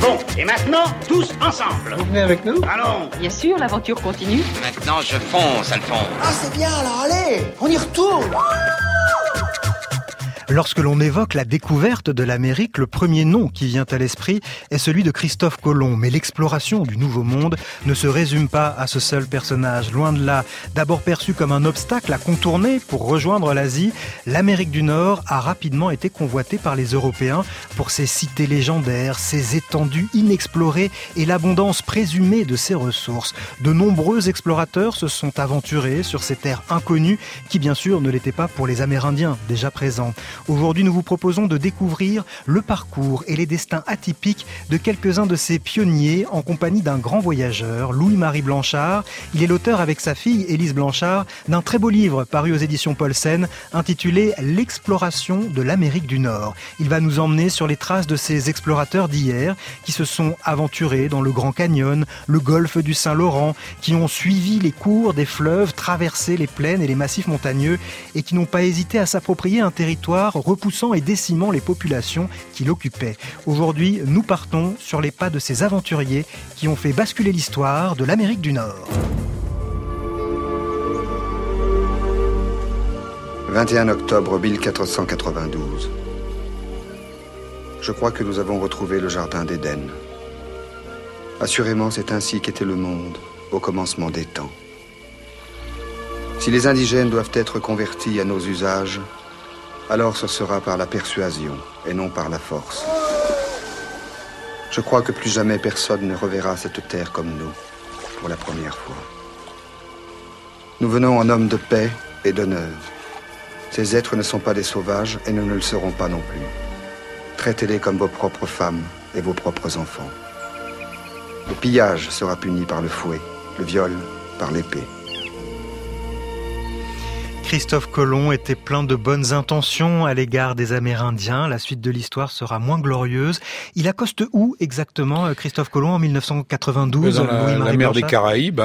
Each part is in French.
Bon, et maintenant, tous ensemble. Vous venez avec nous? Allons. Bien sûr, l'aventure continue. Maintenant, je fonce, Alphonse. Ah, c'est bien, alors allez, on y retourne. Lorsque l'on évoque la découverte de l'Amérique, le premier nom qui vient à l'esprit est celui de Christophe Colomb. Mais l'exploration du Nouveau Monde ne se résume pas à ce seul personnage. Loin de là, d'abord perçu comme un obstacle à contourner pour rejoindre l'Asie, l'Amérique du Nord a rapidement été convoitée par les Européens pour ses cités légendaires, ses étendues inexplorées et l'abondance présumée de ses ressources. De nombreux explorateurs se sont aventurés sur ces terres inconnues qui, bien sûr, ne l'étaient pas pour les Amérindiens déjà présents. Aujourd'hui, nous vous proposons de découvrir le parcours et les destins atypiques de quelques-uns de ces pionniers en compagnie d'un grand voyageur, Louis-Marie Blanchard. Il est l'auteur avec sa fille, Élise Blanchard, d'un très beau livre paru aux éditions Paulsen intitulé « L'exploration de l'Amérique du Nord ». Il va nous emmener sur les traces de ces explorateurs d'hier qui se sont aventurés dans le Grand Canyon, le golfe du Saint-Laurent, qui ont suivi les cours des fleuves, traversé les plaines et les massifs montagneux et qui n'ont pas hésité à s'approprier un territoire repoussant et décimant les populations qui l'occupaient. Aujourd'hui, nous partons sur les pas de ces aventuriers qui ont fait basculer l'histoire de l'Amérique du Nord. 21 octobre 1492. Je crois que nous avons retrouvé le jardin d'Éden. Assurément, c'est ainsi qu'était le monde au commencement des temps. Si les indigènes doivent être convertis à nos usages, alors ce sera par la persuasion et non par la force. Je crois que plus jamais personne ne reverra cette terre comme nous, pour la première fois. Nous venons en hommes de paix et d'honneur. Ces êtres ne sont pas des sauvages et nous ne le serons pas non plus. Traitez-les comme vos propres femmes et vos propres enfants. Le pillage sera puni par le fouet, le viol par l'épée. Christophe Colomb était plein de bonnes intentions à l'égard des Amérindiens. La suite de l'histoire sera moins glorieuse. Il accoste où exactement, Christophe Colomb, en 1992? Dans la mer des Caraïbes,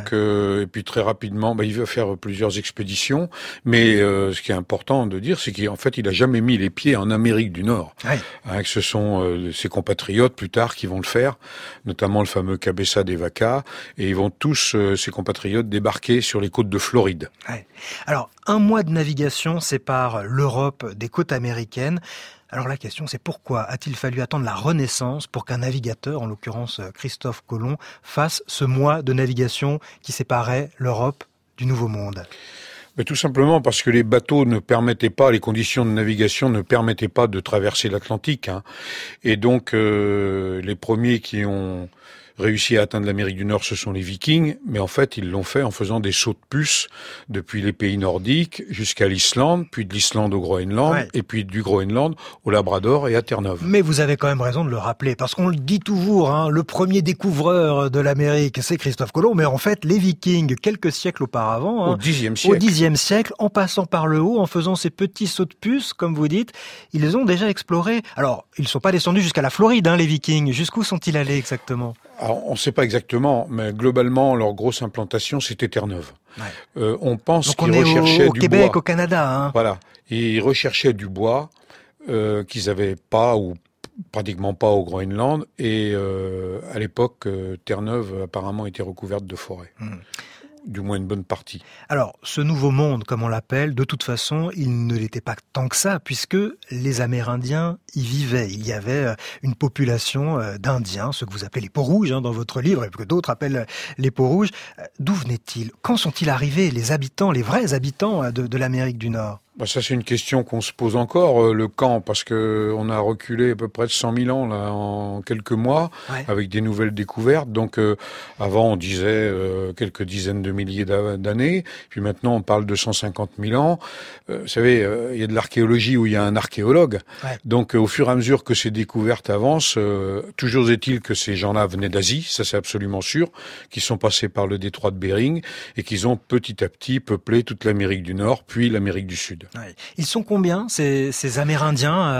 et puis très rapidement, il va faire plusieurs expéditions. Mais ce qui est important de dire, c'est qu'en fait, il a jamais mis les pieds en Amérique du Nord. Que ce sont ses compatriotes plus tard qui vont le faire, notamment le fameux Cabeza de Vaca, et ils vont tous, ses compatriotes, débarquer sur les côtes de Floride. Alors, un mois de navigation sépare l'Europe des côtes américaines. Alors la question, c'est pourquoi a-t-il fallu attendre la Renaissance pour qu'un navigateur, en l'occurrence Christophe Colomb, fasse ce mois de navigation qui séparait l'Europe du Nouveau Monde? Mais tout simplement parce que les bateaux ne permettaient pas, les conditions de navigation ne permettaient pas de traverser l'Atlantique. Et donc, les premiers qui ont réussi à atteindre l'Amérique du Nord, ce sont les Vikings, mais en fait, ils l'ont fait en faisant des sauts de puce depuis les pays nordiques jusqu'à l'Islande, puis de l'Islande au Groenland, et puis du Groenland au Labrador et à Terre-Neuve. Mais vous avez quand même raison de le rappeler, parce qu'on le dit toujours, le premier découvreur de l'Amérique, c'est Christophe Colomb, mais en fait, les Vikings, quelques siècles auparavant, au Xe siècle, en passant par le haut, en faisant ces petits sauts de puce, comme vous dites, ils ont déjà exploré. Alors, ils ne sont pas descendus jusqu'à la Floride, les Vikings. Jusqu'où sont-ils allés exactement? Alors, on ne sait pas exactement, mais globalement, leur grosse implantation, c'était Terre-Neuve. On pense qu'ils recherchaient du Québec, bois. au Canada. Voilà. Ils recherchaient du bois qu'ils n'avaient pas ou pratiquement pas au Groenland. Et à l'époque, Terre-Neuve apparemment était recouverte de forêts. Du moins une bonne partie. Alors, ce nouveau monde, comme on l'appelle, de toute façon, il ne l'était pas tant que ça, puisque les Amérindiens y vivaient. Il y avait une population d'Indiens, ceux que vous appelez les peaux-rouges dans votre livre, et que d'autres appellent les peaux-rouges. D'où venaient-ils? Quand sont-ils arrivés, les habitants, les vrais habitants de l'Amérique du Nord? Ça, c'est une question qu'on se pose encore, le quand, parce que on a reculé à peu près de 100 000 ans, là, en quelques mois, avec des nouvelles découvertes. Donc, avant, on disait quelques dizaines de milliers d'années, puis maintenant, on parle de 150 000 ans. Vous savez, il y a de l'archéologie où il y a un archéologue. Donc, au fur et à mesure que ces découvertes avancent, toujours est-il que ces gens-là venaient d'Asie, ça c'est absolument sûr, qu'ils sont passés par le détroit de Bering, et qu'ils ont petit à petit peuplé toute l'Amérique du Nord, puis l'Amérique du Sud. Ils sont combien, ces Amérindiens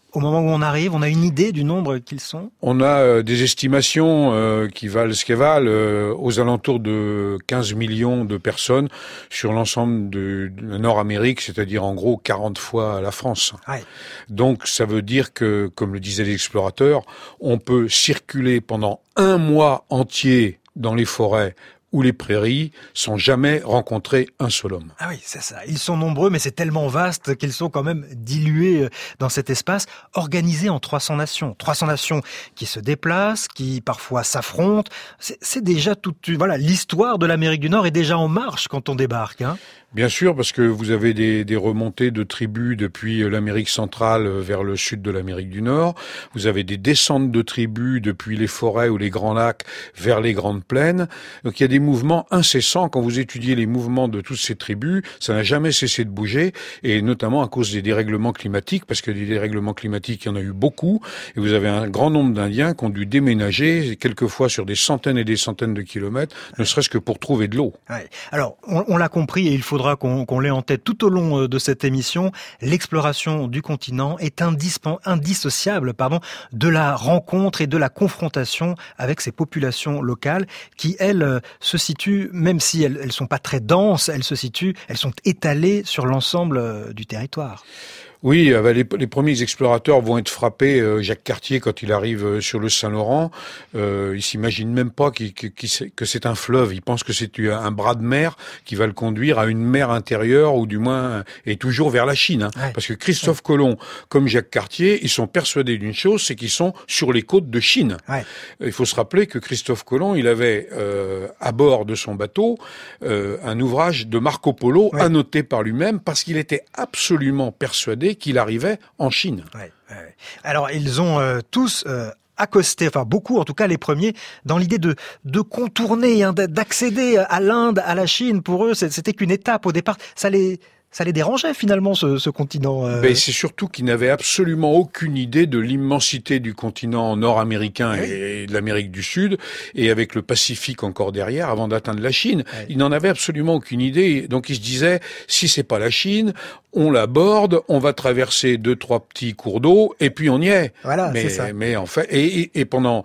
au moment où on arrive, on a une idée du nombre qu'ils sont? On a des estimations qui valent ce qu'elles valent, aux alentours de 15 millions de personnes sur l'ensemble de Nord-Amérique, c'est-à-dire en gros 40 fois la France. Ouais. Donc ça veut dire que, comme le disaient les explorateurs, on peut circuler pendant un mois entier dans les forêts ou les prairies sans jamais rencontrer un seul homme. Ah oui, c'est ça. Ils sont nombreux, mais c'est tellement vaste qu'ils sont quand même dilués dans cet espace, organisés en 300 nations. 300 nations qui se déplacent, qui parfois s'affrontent. C'est déjà voilà, l'histoire de l'Amérique du Nord est déjà en marche quand on débarque, hein. Bien sûr, parce que vous avez des remontées de tribus depuis l'Amérique centrale vers le sud de l'Amérique du Nord. Vous avez des descentes de tribus depuis les forêts ou les grands lacs vers les grandes plaines. Donc il y a des mouvements incessants. Quand vous étudiez les mouvements de toutes ces tribus, ça n'a jamais cessé de bouger, et notamment à cause des dérèglements climatiques, parce que des dérèglements climatiques, il y en a eu beaucoup, et vous avez un grand nombre d'Indiens qui ont dû déménager, quelquefois sur des centaines et des centaines de kilomètres, ne serait-ce que pour trouver de l'eau. Ouais. Alors, on l'a compris, et il faudra qu'on l'ait en tête tout au long de cette émission. L'exploration du continent est indissociable de la rencontre et de la confrontation avec ces populations locales qui, elles, se situent, même si elles sont pas très denses, elles sont étalées sur l'ensemble du territoire. Oui, les premiers explorateurs vont être frappés. Jacques Cartier, quand il arrive sur le Saint-Laurent, il s'imagine même pas que c'est un fleuve. Il pense que c'est un bras de mer qui va le conduire à une mer intérieure, ou du moins et toujours vers la Chine. Hein. Ouais. Parce que Christophe Colomb, comme Jacques Cartier, ils sont persuadés d'une chose, c'est qu'ils sont sur les côtes de Chine. Ouais. Il faut se rappeler que Christophe Colomb, il avait à bord de son bateau un ouvrage de Marco Polo, ouais, annoté par lui-même, parce qu'il était absolument persuadé qu'il arrivait en Chine. Ouais. Alors, ils ont tous accosté, enfin beaucoup, en tout cas les premiers, dans l'idée de contourner, hein, d'accéder à l'Inde, à la Chine. Pour eux, c'était qu'une étape au départ. Ça les dérangeait finalement, ce continent. Ben, c'est surtout qu'ils n'avaient absolument aucune idée de l'immensité du continent nord-américain, oui, et de l'Amérique du Sud, et avec le Pacifique encore derrière, avant d'atteindre la Chine. Oui. Ils n'en avaient absolument aucune idée. Donc ils se disaient, si c'est pas la Chine, on l'aborde, on va traverser 2-3 petits cours d'eau, et puis on y est. Voilà, c'est ça. Mais en fait, et pendant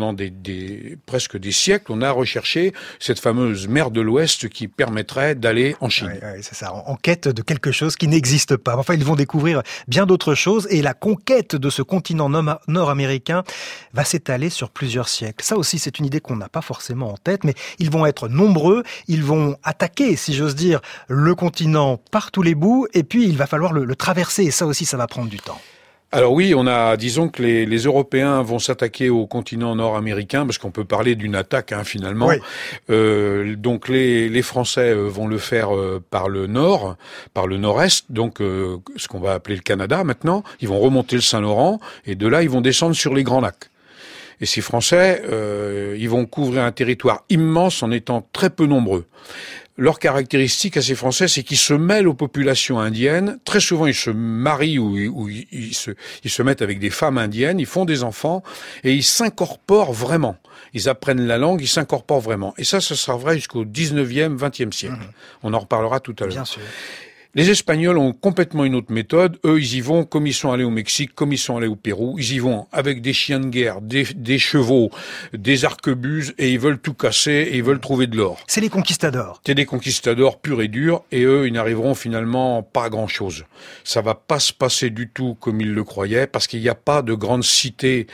presque des siècles, on a recherché cette fameuse mer de l'Ouest qui permettrait d'aller en Chine. Oui, c'est ça. En quête de quelque chose qui n'existe pas. Enfin, ils vont découvrir bien d'autres choses, et la conquête de ce continent nord-américain va s'étaler sur plusieurs siècles. Ça aussi, c'est une idée qu'on n'a pas forcément en tête, mais ils vont être nombreux, ils vont attaquer, si j'ose dire, le continent par tous les bouts, et puis il va falloir le traverser, et ça aussi, ça va prendre du temps. Alors oui, disons que les Européens vont s'attaquer au continent nord-américain, parce qu'on peut parler d'une attaque, hein, finalement. Oui. Donc les Français vont le faire par le nord, par le nord-est, donc ce qu'on va appeler le Canada maintenant. Ils vont remonter le Saint-Laurent, et de là, ils vont descendre sur les Grands Lacs. Et ces Français, ils vont couvrir un territoire immense en étant très peu nombreux. Leur caractéristique à ces Français, c'est qu'ils se mêlent aux populations indiennes. Très souvent, ils se marient ou ils se mettent avec des femmes indiennes, ils font des enfants et ils s'incorporent vraiment. Ils apprennent la langue, ils s'incorporent vraiment. Et ça sera vrai jusqu'au 19e, 20e siècle. On en reparlera tout à l'heure. Bien sûr. Les Espagnols ont complètement une autre méthode. Eux, ils y vont comme ils sont allés au Mexique, comme ils sont allés au Pérou. Ils y vont avec des chiens de guerre, des chevaux, des arquebuses, et ils veulent tout casser, et ils veulent trouver de l'or. C'est les conquistadors. C'est des conquistadors purs et durs, et eux, ils n'arriveront finalement pas à grand-chose. Ça va pas se passer du tout comme ils le croyaient, parce qu'il n'y a pas de grandes cités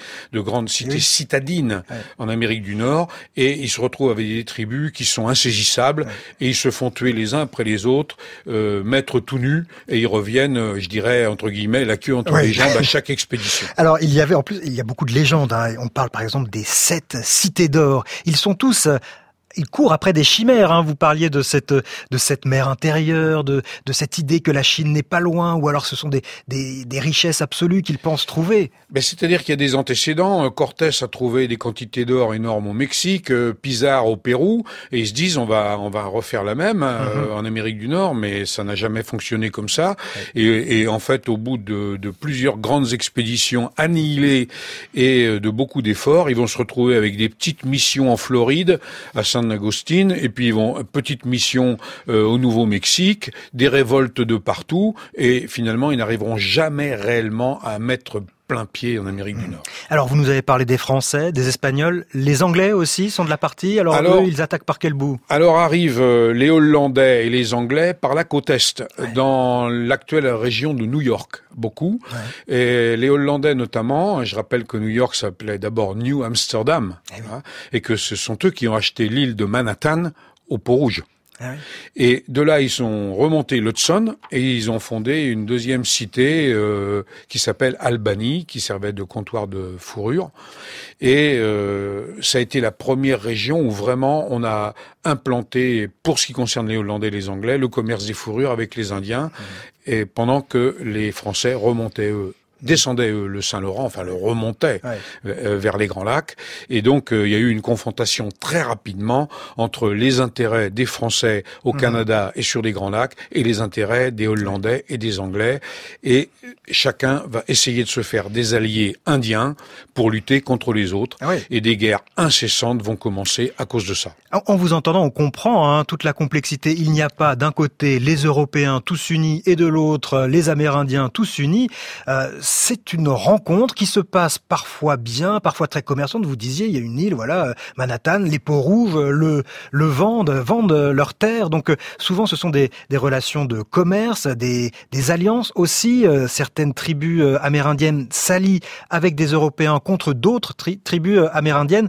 citadines en Amérique du Nord, et ils se retrouvent avec des tribus qui sont insaisissables, et ils se font tuer les uns après les autres, mettre tout nus, et ils reviennent, je dirais, entre guillemets, la queue entre les jambes à chaque expédition. Alors, il y a beaucoup de légendes, hein. On parle par exemple des 7 cités d'or. Ils sont tous... Ils courent après des chimères, hein. Vous parliez de cette mer intérieure, de cette idée que la Chine n'est pas loin, ou alors ce sont des richesses absolues qu'ils pensent trouver. Ben, c'est-à-dire qu'il y a des antécédents. Cortés a trouvé des quantités d'or énormes au Mexique, Pizarro au Pérou, et ils se disent on va refaire la même en Amérique du Nord, mais ça n'a jamais fonctionné comme ça. Et en fait, au bout de plusieurs grandes expéditions annihilées et de beaucoup d'efforts, ils vont se retrouver avec des petites missions en Floride, à San Agustín, et puis ils vont petite mission au Nouveau-Mexique, des révoltes de partout, et finalement ils n'arriveront jamais réellement à mettre plein pied en Amérique du Nord. Alors, vous nous avez parlé des Français, des Espagnols, les Anglais aussi sont de la partie. Alors eux, ils attaquent par quel bout? Alors arrivent les Hollandais et les Anglais par la côte Est, dans l'actuelle région de New York, beaucoup. Ouais. Et les Hollandais notamment, je rappelle que New York s'appelait d'abord New Amsterdam, et que ce sont eux qui ont acheté l'île de Manhattan au Pont-Rouge. Ah oui. Et de là, ils sont remontés l'Hudson et ils ont fondé une deuxième cité qui s'appelle Albany, qui servait de comptoir de fourrure. Et ça a été la première région où vraiment on a implanté, pour ce qui concerne les Hollandais et les Anglais, le commerce des fourrures avec les Indiens, et pendant que les Français remontaient, descendaient le Saint-Laurent, enfin le remontaient vers les Grands Lacs. Et donc, il y a eu une confrontation très rapidement entre les intérêts des Français au Canada et sur les Grands Lacs et les intérêts des Hollandais et des Anglais. Et chacun va essayer de se faire des alliés indiens pour lutter contre les autres. Et des guerres incessantes vont commencer à cause de ça. En vous entendant, on comprend toute la complexité. Il n'y a pas d'un côté les Européens tous unis et de l'autre les Amérindiens tous unis. C'est une rencontre qui se passe parfois bien, parfois très commerçante. Vous disiez, il y a une île, Manhattan, les Peaux-Rouges le vendent leurs terres. Donc souvent, ce sont des relations de commerce, des alliances aussi. Certaines tribus amérindiennes s'allient avec des Européens contre d'autres tribus amérindiennes.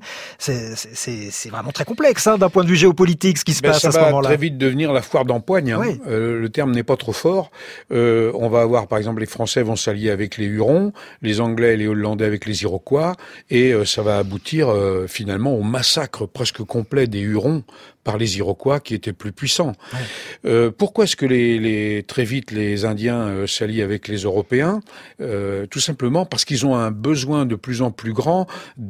C'est vraiment très complexe d'un point de vue géopolitique ce qui se passe à ce moment-là. Ça va très vite devenir la foire d'empoigne. Le terme n'est pas trop fort. On va avoir, par exemple, les Français vont s'allier avec les Hurons, les Anglais et les Hollandais avec les Iroquois, et ça va aboutir finalement au massacre presque complet des Hurons par les Iroquois qui étaient plus puissants. Pourquoi est-ce que très vite les Indiens s'allient avec les Européens? Tout simplement parce qu'ils ont un besoin de plus en plus grand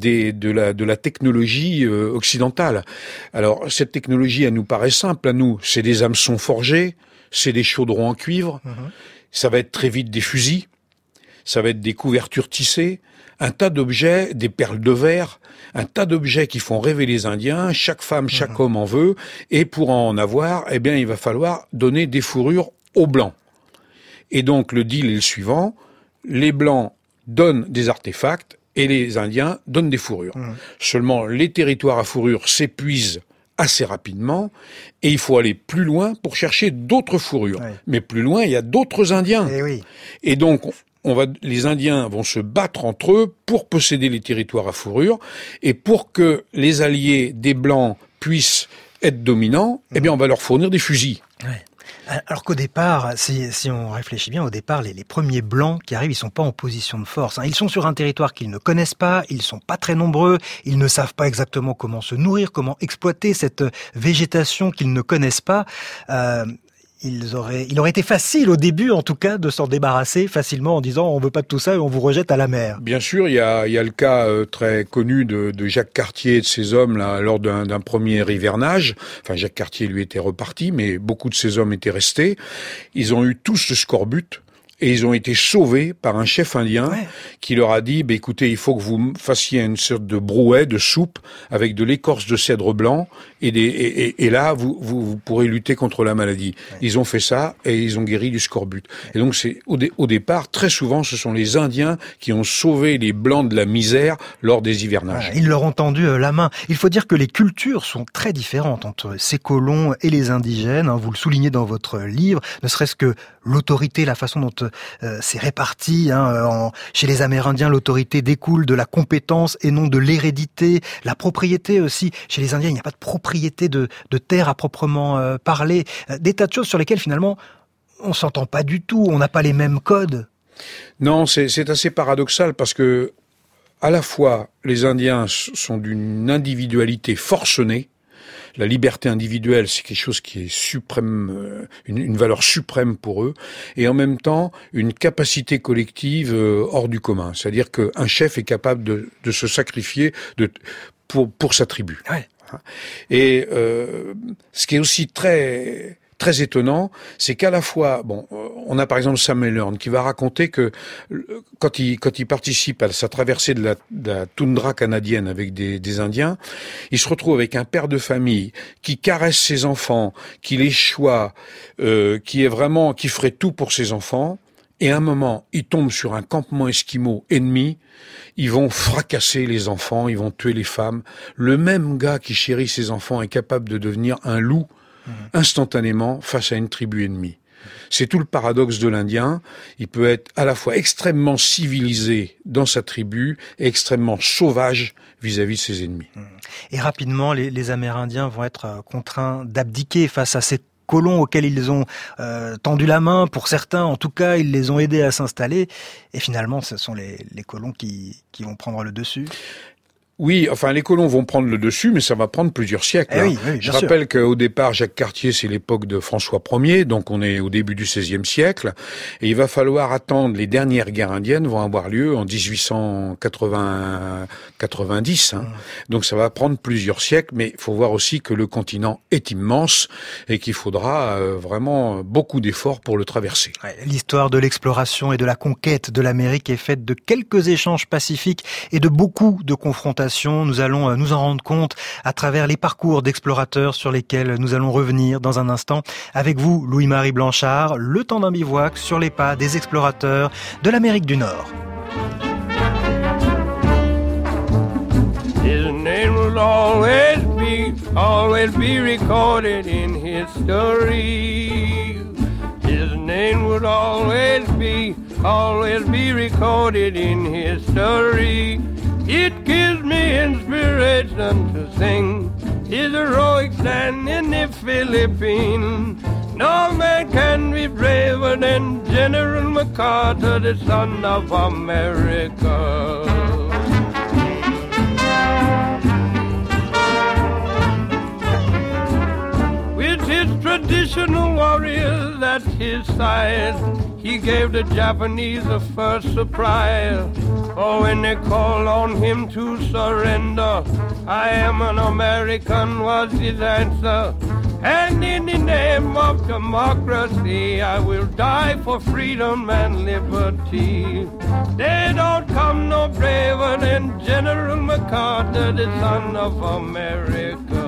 de la technologie occidentale. Alors cette technologie, elle nous paraît simple à nous, c'est des hameçons forgés, c'est des chaudrons en cuivre, ça va être très vite des fusils, ça va être des couvertures tissées, un tas d'objets, des perles de verre, un tas d'objets qui font rêver les Indiens. Chaque femme, chaque homme en veut. Et pour en avoir, il va falloir donner des fourrures aux Blancs. Et donc, le deal est le suivant. Les Blancs donnent des artefacts et les Indiens donnent des fourrures. Seulement, les territoires à fourrure s'épuisent assez rapidement et il faut aller plus loin pour chercher d'autres fourrures. Mais plus loin, il y a d'autres Indiens. Et donc, les Indiens vont se battre entre eux pour posséder les territoires à fourrure, et pour que les alliés des Blancs puissent être dominants, on va leur fournir des fusils. Alors qu'au départ, si on réfléchit bien, au départ, les premiers Blancs qui arrivent, ils sont pas en position de force. Ils sont sur un territoire qu'ils ne connaissent pas, ils sont pas très nombreux, ils ne savent pas exactement comment se nourrir, comment exploiter cette végétation qu'ils ne connaissent pas. Il aurait été facile au début, en tout cas, de s'en débarrasser facilement en disant on veut pas de tout ça et on vous rejette à la mer. Bien sûr, il y a le cas très connu de Jacques Cartier et de ses hommes là lors d'un premier hivernage. Enfin, Jacques Cartier lui était reparti, mais beaucoup de ses hommes étaient restés. Ils ont eu tous le scorbut. Et ils ont été sauvés par un chef indien qui leur a dit, écoutez, il faut que vous fassiez une sorte de brouet, de soupe, avec de l'écorce de cèdre blanc, et là, vous pourrez lutter contre la maladie. Ils ont fait ça, et ils ont guéri du scorbut. Et donc, au départ, très souvent, ce sont les Indiens qui ont sauvé les Blancs de la misère lors des hivernages. Ils leur ont tendu la main. Il faut dire que les cultures sont très différentes entre ces colons et les indigènes. Vous le soulignez dans votre livre, ne serait-ce que l'autorité, la façon dont c'est réparti. Chez les Amérindiens, l'autorité découle de la compétence et non de l'hérédité. La propriété aussi. Chez les Indiens, il n'y a pas de propriété de terre à proprement parler. Des tas de choses sur lesquelles finalement on s'entend pas du tout. On n'a pas les mêmes codes. Non, c'est assez paradoxal parce que à la fois les Indiens sont d'une individualité forcenée. La liberté individuelle, c'est quelque chose qui est suprême, une valeur suprême pour eux, et en même temps une capacité collective hors du commun. C'est-à-dire qu'un chef est capable de se sacrifier pour sa tribu. Et ce qui est aussi très étonnant, c'est qu'à la fois, on a par exemple Samuel Hearne qui va raconter que quand il participe à sa traversée de la toundra canadienne avec des Indiens, il se retrouve avec un père de famille qui caresse ses enfants, qui les choie, qui ferait tout pour ses enfants. et à un moment, ils tombent sur un campement esquimau ennemi, ils vont fracasser les enfants, ils vont tuer les femmes. Le même gars qui chérit ses enfants est capable de devenir un loup instantanément face à une tribu ennemie. C'est tout le paradoxe de l'Indien. Il peut être à la fois extrêmement civilisé dans sa tribu et extrêmement sauvage vis-à-vis de ses ennemis. Et rapidement, les Amérindiens vont être contraints d'abdiquer face à ces colons auxquels ils ont tendu la main. Pour certains, en tout cas, ils les ont aidés à s'installer. Et finalement, ce sont les colons qui vont prendre le dessus. Oui, enfin, les colons vont prendre le dessus, mais ça va prendre plusieurs siècles. Oui, je rappelle qu'au départ, Jacques Cartier, c'est l'époque de François Ier, donc on est au début du XVIe siècle, et il va falloir attendre, les dernières guerres indiennes vont avoir lieu en 1890, donc ça va prendre plusieurs siècles, mais il faut voir aussi que le continent est immense, et qu'il faudra vraiment beaucoup d'efforts pour le traverser. Ouais, l'histoire de l'exploration et de la conquête de l'Amérique est faite de quelques échanges pacifiques et de beaucoup de confrontations. Nous allons nous en rendre compte à travers les parcours d'explorateurs sur lesquels nous allons revenir dans un instant. Avec vous, Louis-Marie Blanchard, le temps d'un bivouac sur les pas des explorateurs de l'Amérique du Nord. His name will always be recorded in history. His name would always be recorded in history. It gives me inspiration to sing his heroic stand in the Philippines. No man can be braver than General MacArthur, the son of America. With his traditional warriors at his side, he gave the Japanese a first surprise. Oh, when they called on him to surrender, I am an American was his answer. And in the name of democracy, I will die for freedom and liberty. They don't come no braver than General MacArthur, the son of America.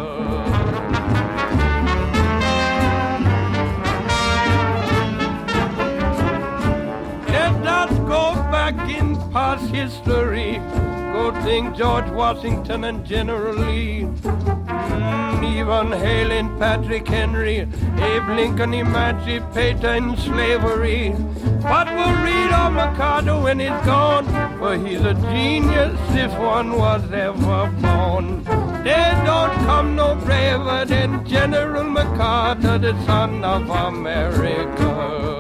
Let us go back in past history. Go think George Washington and General Lee. Even hailing Patrick Henry, Abe Lincoln emancipating slavery. But we'll read of MacArthur when he's gone, for he's a genius if one was ever born. There don't come no braver than General MacArthur, the son of America.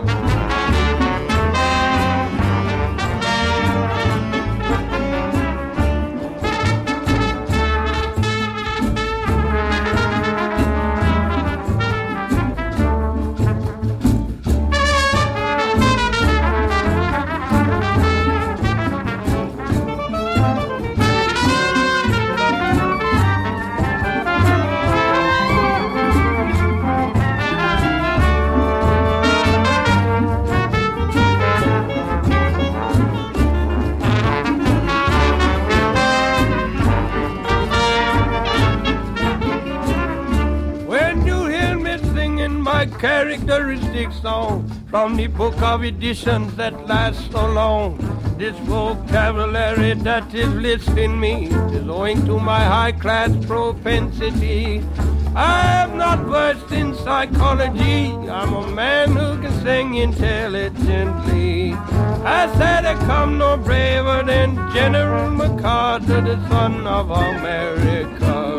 Characteristic song from the book of editions that last so long. This vocabulary that is listing me is owing to my high-class propensity. I am not versed in psychology. I'm a man who can sing intelligently. I said I come no braver than General MacArthur, the son of America.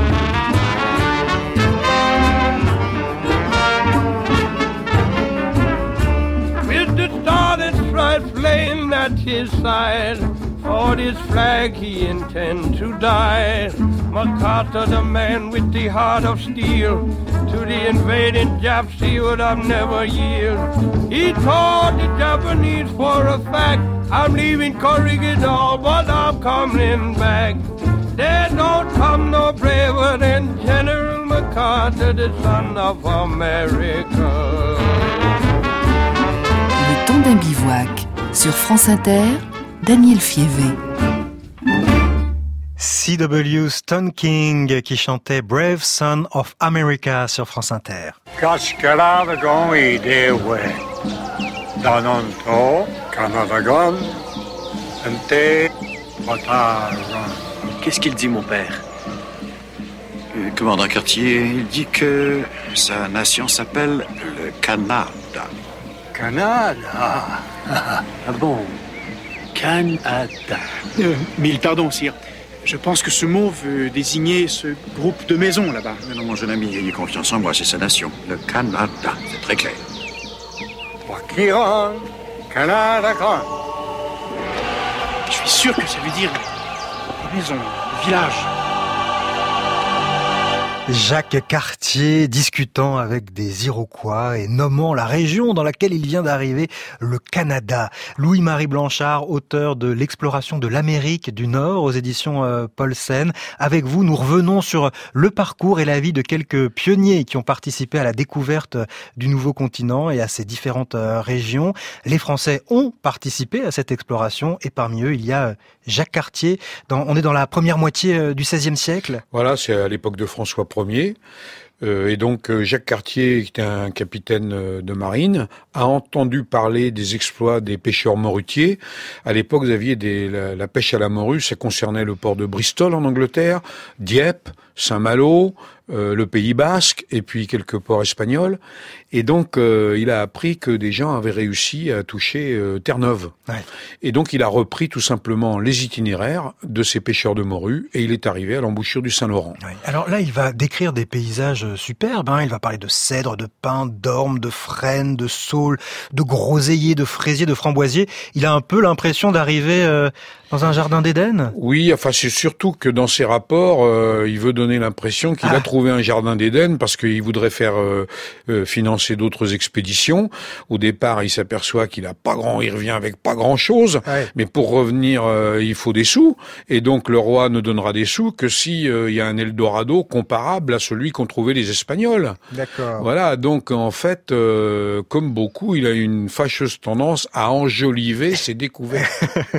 Started stripes flamed at his side. For this flag he intend to die. MacArthur, the man with the heart of steel, to the invading Japs he would have never yield. He told the Japanese for a fact, I'm leaving Corregidor, but I'm coming back. There don't come no braver than General MacArthur, the son of America. Le temps d'un bivouac sur France Inter, Daniel Fievé. C.W. Stone King qui chantait Brave Son of America sur France Inter. Cascalada going their way. Dananto, Canadagon, Ente, Rotagon. Qu'est-ce qu'il dit, mon père? Commandant Cartier, il dit que sa nation s'appelle le Canada. Canada? Ah bon, Canada. Mille pardons, sire. Je pense que ce mot veut désigner ce groupe de maisons là-bas. Mais non, mon jeune ami, ayez confiance en moi, c'est sa nation. Le Canada, c'est très clair. Wakiran, Canadagon. Je suis sûr que ça veut dire les maisons, le village. Jacques Cartier discutant avec des Iroquois et nommant la région dans laquelle il vient d'arriver le Canada. Louis-Marie Blanchard, auteur de L'exploration de l'Amérique du Nord aux éditions Paulsen. Avec vous, nous revenons sur le parcours et la vie de quelques pionniers qui ont participé à la découverte du nouveau continent et à ses différentes régions. Les Français ont participé à cette exploration et parmi eux, il y a Jacques Cartier. On est dans la première moitié du XVIe siècle. Voilà, c'est à l'époque de François Ier. Et donc Jacques Cartier, qui était un capitaine de marine, a entendu parler des exploits des pêcheurs morutiers. À l'époque, vous aviez la pêche à la morue, ça concernait le port de Bristol en Angleterre, Dieppe, Saint-Malo, le Pays Basque et puis quelques ports espagnols. Et donc il a appris que des gens avaient réussi à toucher Terre-Neuve. Ouais. Et donc il a repris tout simplement les itinéraires de ces pêcheurs de morue et il est arrivé à l'embouchure du Saint-Laurent. Ouais. Alors là, il va décrire des paysages superbes. Il va parler de cèdres, de pins, d'ormes, de frênes, de saules, de groseilliers, de fraisiers, de framboisiers. Il a un peu l'impression d'arriver dans un jardin d'Éden. Oui, enfin c'est surtout que dans ses rapports, il veut donner l'impression qu'il a trouvé un jardin d'Éden parce qu'il voudrait faire financer d'autres expéditions. Au départ, il s'aperçoit il revient avec pas grand chose. Ouais. Mais pour revenir, il faut des sous. Et donc le roi ne donnera des sous que si il y a un Eldorado comparable à celui qu'ont trouvé les Espagnols. D'accord. Voilà. Donc en fait, comme beaucoup, il a une fâcheuse tendance à enjoliver ses découvertes.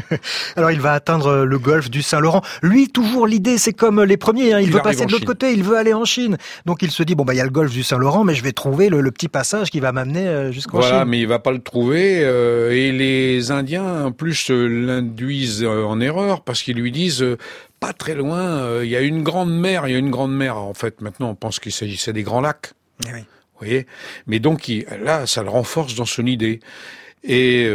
Alors il va atteindre le golfe du Saint-Laurent. Lui, toujours l'idée, c'est comme les premiers. Il veut passer de l'autre côté. Il veut aller en Chine. Donc il se dit il y a le golfe du Saint-Laurent, mais je vais trouver le petit passage qui va m'amener jusqu'en Chine. Voilà, mais il va pas le trouver. Et les Indiens, en plus, l'induisent en erreur parce qu'ils lui disent pas très loin, il y a une grande mer. En fait, maintenant, on pense qu'il s'agissait des grands lacs. Eh oui. Vous voyez. Mais donc là, ça le renforce dans son idée. Et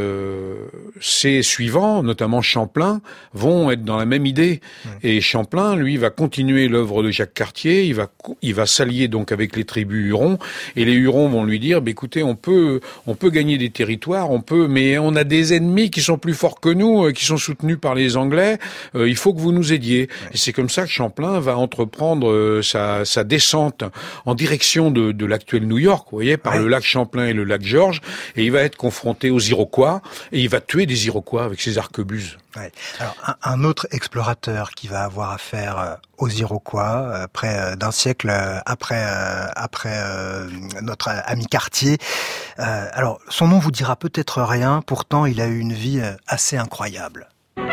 ses suivants, notamment Champlain, vont être dans la même idée. Et Champlain, lui, va continuer l'œuvre de Jacques Cartier. Il va s'allier donc avec les tribus Hurons. Et les Hurons vont lui dire, écoutez, on peut gagner des territoires, mais on a des ennemis qui sont plus forts que nous, qui sont soutenus par les Anglais. Il faut que vous nous aidiez. Et c'est comme ça que Champlain va entreprendre sa descente en direction de l'actuel New York, vous voyez, par le lac Champlain et le lac George. Et il va être confronté aux Iroquois, et il va tuer des Iroquois avec ses arquebuses. Ouais. Alors, un autre explorateur qui va avoir affaire aux Iroquois, près d'un siècle après notre ami Cartier. Alors, son nom vous dira peut-être rien, pourtant il a eu une vie assez incroyable.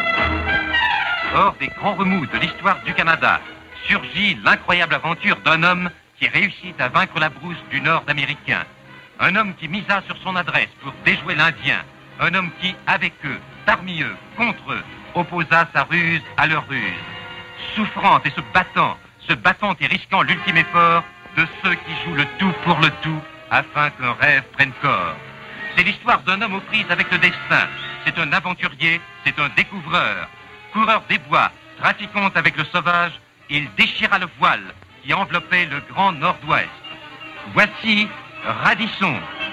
Hors des grands remous de l'histoire du Canada, surgit l'incroyable aventure d'un homme qui réussit à vaincre la brousse du Nord américain. Un homme qui misa sur son adresse pour déjouer l'Indien. Un homme qui, avec eux, parmi eux, contre eux, opposa sa ruse à leur ruse. Souffrant et se battant et risquant l'ultime effort de ceux qui jouent le tout pour le tout afin qu'un rêve prenne corps. C'est l'histoire d'un homme aux prises avec le destin. C'est un aventurier, c'est un découvreur. Coureur des bois, trafiquant avec le sauvage, il déchira le voile qui enveloppait le grand nord-ouest. Voici Radisson.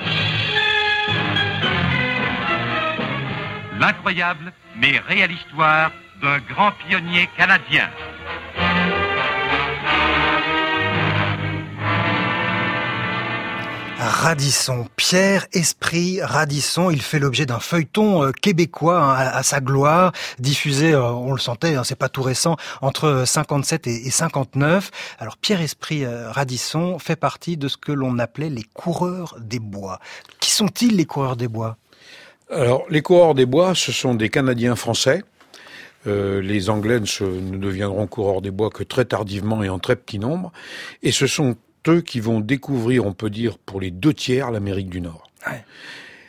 L'incroyable mais réelle histoire d'un grand pionnier canadien. Radisson, Pierre Esprit Radisson, il fait l'objet d'un feuilleton québécois à sa gloire, diffusé, on le sentait, c'est pas tout récent, entre 57 et 59. Alors Pierre Esprit Radisson fait partie de ce que l'on appelait les coureurs des bois. Qui sont-ils les coureurs des bois ? Alors les coureurs des bois, ce sont des Canadiens français. Les Anglais ne deviendront coureurs des bois que très tardivement et en très petit nombre. Et ce sont eux qui vont découvrir, on peut dire, pour les 2 tiers, l'Amérique du Nord. Ouais.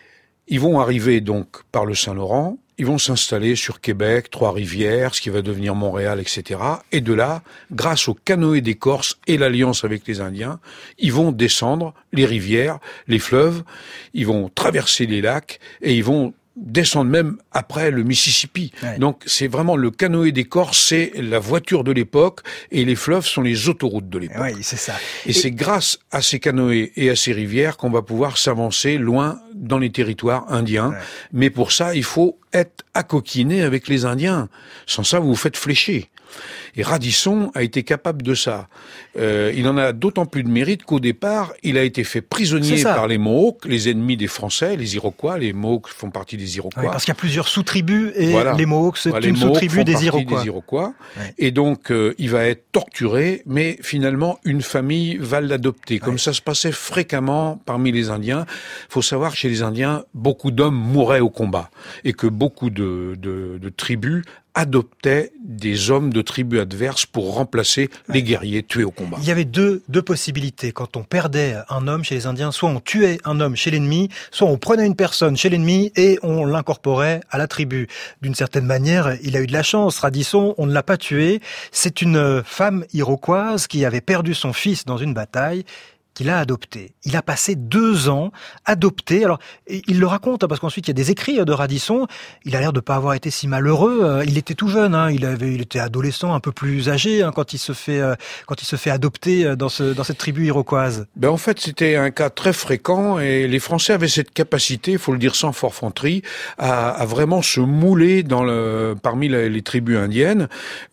Ils vont arriver donc par le Saint-Laurent, ils vont s'installer sur Québec, Trois-Rivières, ce qui va devenir Montréal, etc. Et de là, grâce au canoë des Corses et l'alliance avec les Indiens, ils vont descendre les rivières, les fleuves, ils vont traverser les lacs et ils vont descendre même après le Mississippi. Ouais. Donc c'est vraiment le canoë des Corses, c'est la voiture de l'époque et les fleuves sont les autoroutes de l'époque. Oui, c'est ça. Et c'est grâce à ces canoës et à ces rivières qu'on va pouvoir s'avancer loin dans les territoires indiens. Ouais. Mais pour ça, il faut être accoquiné avec les Indiens. Sans ça, vous vous faites flécher. Et Radisson a été capable de ça. Il en a d'autant plus de mérite qu'au départ, il a été fait prisonnier par les Mohawks, les ennemis des Français, les Iroquois. Les Mohawks font partie des Iroquois. Oui, parce qu'il y a plusieurs sous-tribus et les Mohawks, c'est une sous-tribu des Iroquois. Ouais. Et donc, il va être torturé, mais finalement, une famille va l'adopter. Comme ça se passait fréquemment parmi les Indiens. Il faut savoir que chez les Indiens, beaucoup d'hommes mouraient au combat et que beaucoup de tribus adoptait des hommes de tribus adverses pour remplacer les guerriers tués au combat. Il y avait deux possibilités. Quand on perdait un homme chez les Indiens, soit on tuait un homme chez l'ennemi, soit on prenait une personne chez l'ennemi et on l'incorporait à la tribu. D'une certaine manière, il a eu de la chance. Radisson, on ne l'a pas tué. C'est une femme iroquoise qui avait perdu son fils dans une bataille, qu'il a adopté. Il a passé 2 ans adopté. Alors, il le raconte, parce qu'ensuite, il y a des écrits de Radisson. Il a l'air de pas avoir été si malheureux. Il était tout jeune, hein. Il était adolescent, un peu plus âgé, hein, quand il se fait adopter dans cette tribu iroquoise. Ben, en fait, c'était un cas très fréquent et les Français avaient cette capacité, il faut le dire sans forfanterie, à vraiment se mouler parmi les tribus indiennes.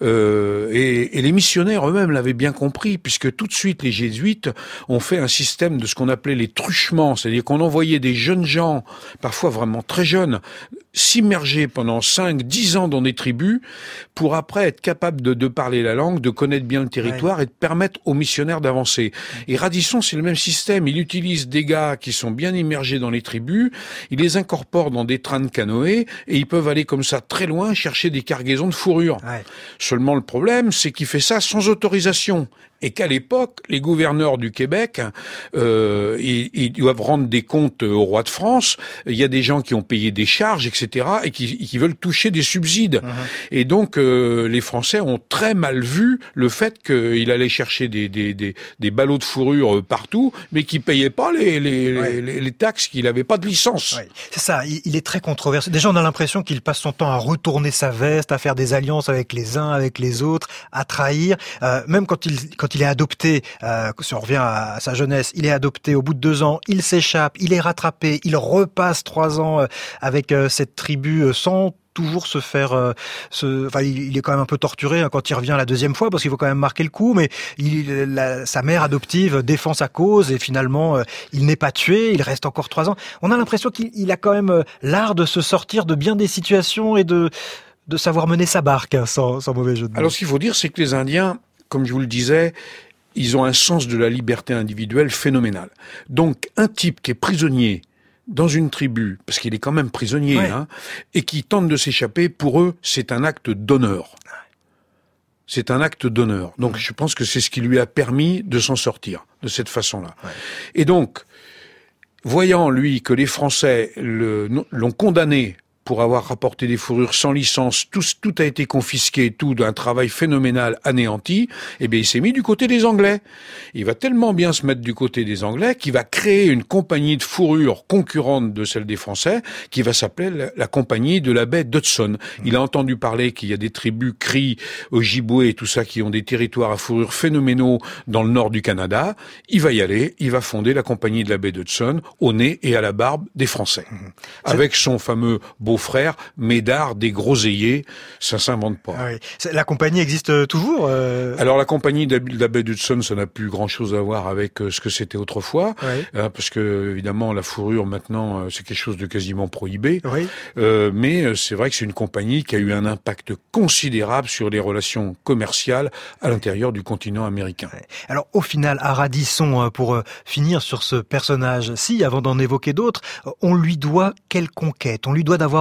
Et les missionnaires eux-mêmes l'avaient bien compris, puisque tout de suite, les jésuites ont fait un système de ce qu'on appelait les truchements, c'est-à-dire qu'on envoyait des jeunes gens, parfois vraiment très jeunes, s'immerger pendant 5-10 ans dans des tribus pour après être capable de parler la langue, de connaître bien le territoire et de permettre aux missionnaires d'avancer. Et Radisson, c'est le même système. Il utilise des gars qui sont bien immergés dans les tribus, il les incorpore dans des trains de canoë et ils peuvent aller comme ça très loin chercher des cargaisons de fourrure. Seulement le problème, c'est qu'il fait ça sans autorisation. Et qu'à l'époque, les gouverneurs du Québec, ils doivent rendre des comptes au roi de France. Il y a des gens qui ont payé des charges, etc., et qui veulent toucher des subsides. Et donc, les Français ont très mal vu le fait qu'il allait chercher des ballots de fourrure partout, mais qui payaient pas les taxes, qu'il n'avait pas de licence. C'est ça. Il est très controversé. Déjà, on a l'impression qu'il passe son temps à retourner sa veste, à faire des alliances avec les uns, avec les autres, à trahir. Même quand il est adopté, si on revient à sa jeunesse, il est adopté au bout de 2 ans, il s'échappe, il est rattrapé, il repasse 3 ans avec cette tribu sans toujours se faire... il est quand même un peu torturé hein, quand il revient la 2e fois, parce qu'il faut quand même marquer le coup, mais sa mère adoptive défend sa cause, et finalement, il n'est pas tué, il reste encore 3 ans. On a l'impression qu'il a quand même l'art de se sortir de bien des situations et de savoir mener sa barque, hein, sans mauvais jeu de mots. Alors, ce qu'il faut dire, c'est que les Indiens, comme je vous le disais, ils ont un sens de la liberté individuelle phénoménal. Donc, un type qui est prisonnier dans une tribu, parce qu'il est quand même prisonnier, et qui tente de s'échapper, pour eux, c'est un acte d'honneur. C'est un acte d'honneur. Donc, je pense que c'est ce qui lui a permis de s'en sortir, de cette façon-là. Et donc, voyant, lui, que les Français l'ont condamné pour avoir rapporté des fourrures sans licence, tout a été confisqué, tout d'un travail phénoménal anéanti, eh bien, il s'est mis du côté des Anglais. Il va tellement bien se mettre du côté des Anglais qu'il va créer une compagnie de fourrure concurrente de celle des Français, qui va s'appeler la compagnie de la baie d'Hudson. Il a entendu parler qu'il y a des tribus Cris, Ojibwés et tout ça qui ont des territoires à fourrure phénoménaux dans le nord du Canada. Il va y aller, il va fonder la compagnie de la baie d'Hudson au nez et à la barbe des Français. Avec son fameux beau-frère, Médard des Groseilliers, ça s'invente pas. La compagnie existe toujours Alors la compagnie de la baie d'Hudson, ça n'a plus grand-chose à voir avec ce que c'était autrefois, parce que évidemment la fourrure maintenant c'est quelque chose de quasiment prohibé. Mais c'est vrai que c'est une compagnie qui a eu un impact considérable sur les relations commerciales à l'intérieur du continent américain. Alors au final, à Radisson, pour finir sur ce personnage-ci, avant d'en évoquer d'autres, on lui doit quelle conquête? On lui doit d'avoir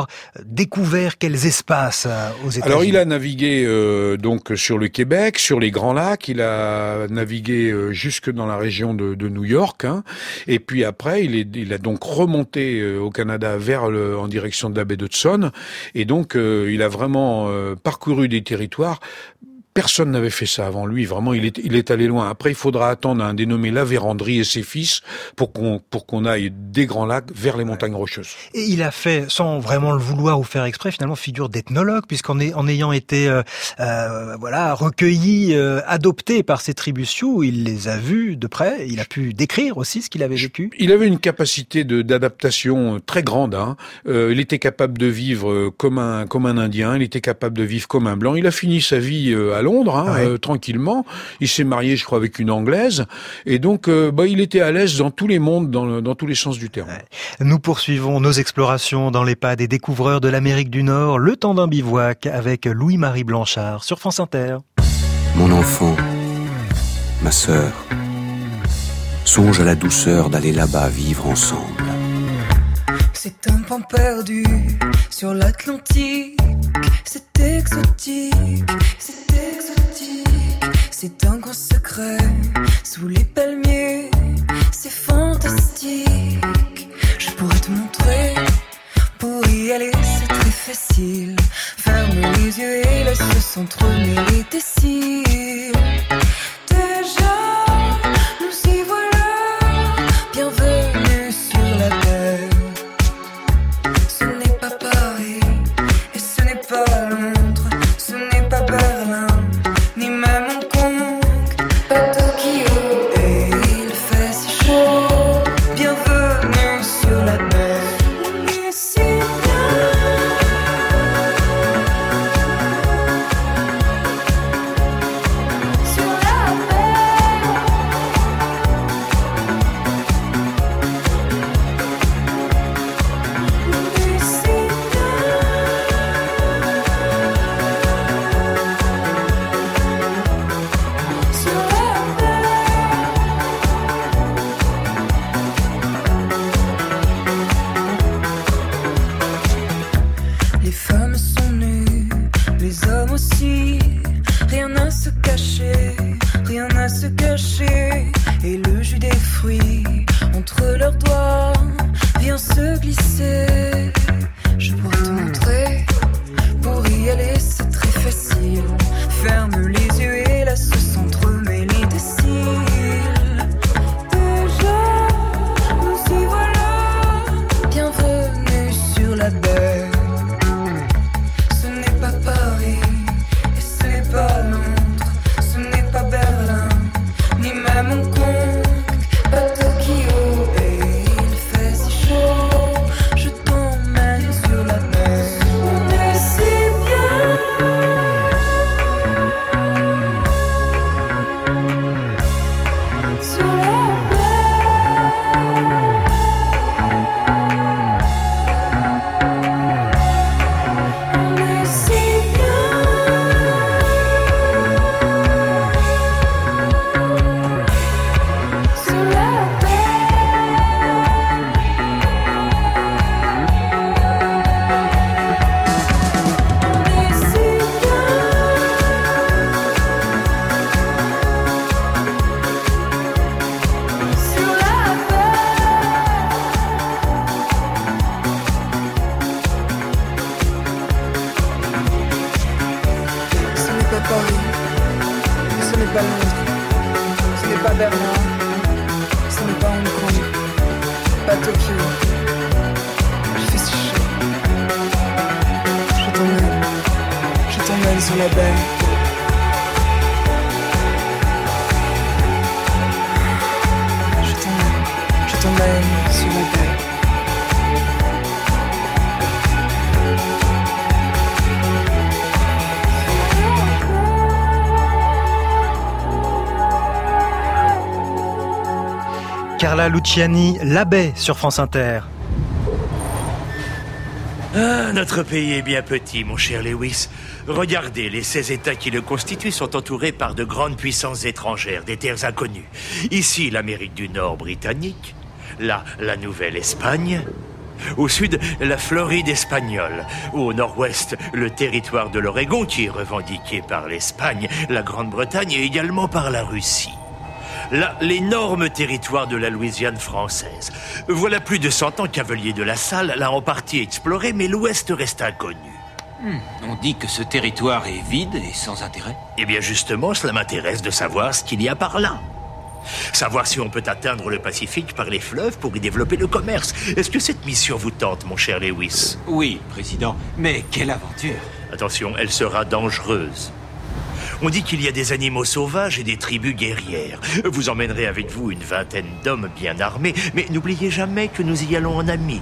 avoir découvert quels espaces aux États-Unis? Alors il a navigué donc sur le Québec, sur les Grands Lacs, il a navigué jusque dans la région de New York, hein, et puis après il a donc remonté au Canada en direction de la baie d'Hudson, et donc il a vraiment parcouru des territoires. Personne n'avait fait ça avant lui. Vraiment, il est allé loin. Après, il faudra attendre un dénommé La Vérendrye et ses fils pour qu'on aille des Grands Lacs vers les montagnes rocheuses. Et il a fait, sans vraiment le vouloir ou faire exprès, finalement figure d'ethnologue, puisqu'en ayant été recueilli, adopté par ces tribus Sioux, il les a vus de près. Il a pu décrire aussi ce qu'il avait vécu. Il avait une capacité d'adaptation très grande. Hein. Il était capable de vivre comme un Indien. Il était capable de vivre comme un Blanc. Il a fini sa vie à Londres, hein, tranquillement. Il s'est marié, je crois, avec une Anglaise. Et donc, il était à l'aise dans tous les mondes, dans tous les sens du terme. Ouais. Nous poursuivons nos explorations dans les pas des découvreurs de l'Amérique du Nord, le temps d'un bivouac, avec Louis-Marie Blanchard sur France Inter. Mon enfant, ma sœur, songe à la douceur d'aller là-bas vivre ensemble. C'est un pan perdu sur l'Atlantique. C'est exotique, c'est exotique. C'est un grand secret sous les palmiers. C'est fantastique. Je pourrais te montrer. Pour y aller, c'est très facile. Ferme les yeux et laisse s'entremêler tes cils. Déjà, nous y voilà. Bienvenue sur la terre. Ce n'est pas Paris et ce n'est pas Londres, ce n'est pas Berlin, ni même Hong Kong, pas Tokyo. Et il fait si chaud. Bienvenue sur la mer. Ici sur la mer. Les femmes sont nues, les hommes aussi. Rien à se cacher, rien à se cacher. Et le jus des fruits entre leurs doigts vient se glisser. Je pourrais te montrer. Pour y aller, c'est très facile. Ferme les yeux et laisse s'entremêler des cils. Déjà, nous y voilà. Bienvenue sur la baie. Ce n'est pas Paris et ce n'est pas Londres, ce n'est pas Berlin, ni même Hong Kong, pas Tokyo. Et il fait si chaud, je t'emmène sur la mer. On est si bien sur la mer. On est si sur la ce n'est pas Paris, ce n'est pas Londres, ce n'est pas Berlin, ce n'est pas Hong Kong, pas Tokyo. Il fait si chaud. Je t'emmène sur la baie. Je t'emmène sur la baie. Carla Luciani, La Baie sur France Inter. Ah, notre pays est bien petit, mon cher Lewis. Regardez, les 16 États qui le constituent sont entourés par de grandes puissances étrangères, des terres inconnues. Ici, l'Amérique du Nord britannique. Là, la Nouvelle-Espagne. Au sud, la Floride espagnole. Au nord-ouest, le territoire de l'Oregon qui est revendiqué par l'Espagne, la Grande-Bretagne et également par la Russie. Là, l'énorme territoire de la Louisiane française. Voilà plus de 100 ans qu'Avelier de la Salle l'a en partie exploré, mais l'ouest reste inconnu. On dit que ce territoire est vide et sans intérêt. Eh bien justement, cela m'intéresse de savoir ce qu'il y a par là. Savoir si on peut atteindre le Pacifique par les fleuves pour y développer le commerce. Est-ce que cette mission vous tente, mon cher Lewis? Oui, Président, mais quelle aventure! Attention, elle sera dangereuse. On dit qu'il y a des animaux sauvages et des tribus guerrières. Vous emmènerez avec vous une vingtaine d'hommes bien armés, mais n'oubliez jamais que nous y allons en amis.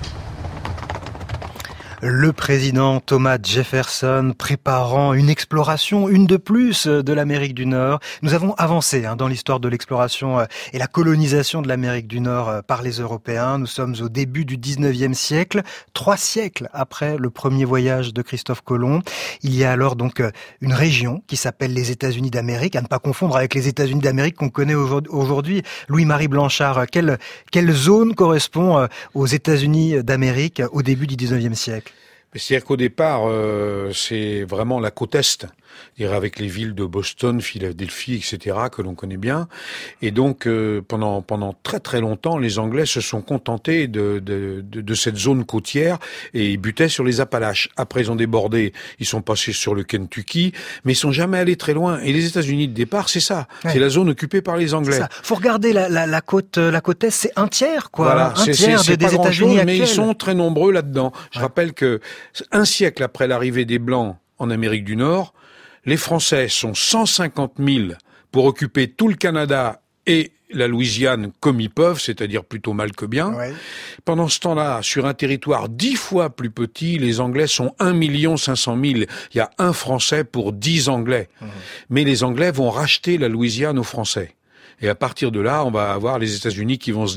Le président Thomas Jefferson préparant une exploration, une de plus, de l'Amérique du Nord. Nous avons avancé dans l'histoire de l'exploration et la colonisation de l'Amérique du Nord par les Européens. Nous sommes au début du 19e siècle, 3 siècles après le premier voyage de Christophe Colomb. Il y a alors donc une région qui s'appelle les États-Unis d'Amérique, à ne pas confondre avec les États-Unis d'Amérique qu'on connaît aujourd'hui. Louis-Marie Blanchard, quelle zone correspond aux États-Unis d'Amérique au début du 19e siècle? C'est-à-dire qu'au départ, c'est vraiment la côte Est, c'est-à-dire avec les villes de Boston, Philadelphie, etc., que l'on connaît bien. Et donc, pendant très très longtemps, les Anglais se sont contentés de cette zone côtière et ils butaient sur les Appalaches. Après, ils ont débordé, ils sont passés sur le Kentucky, mais ils sont jamais allés très loin. Et les États-Unis de départ, c'est ça. Ouais. C'est la zone occupée par les Anglais. Faut regarder la côte Est, c'est un tiers, quoi. Voilà, un tiers des États-Unis actuels. Mais ils sont très nombreux là-dedans. Je rappelle que un siècle après l'arrivée des Blancs en Amérique du Nord, les Français sont 150 000 pour occuper tout le Canada et la Louisiane comme ils peuvent, c'est-à-dire plutôt mal que bien. Ouais. Pendant ce temps-là, sur un territoire 10 fois plus petit, les Anglais sont 1 500 000. Il y a un Français pour 10 Anglais. Mais les Anglais vont racheter la Louisiane aux Français. Et à partir de là, on va avoir les États-Unis qui vont se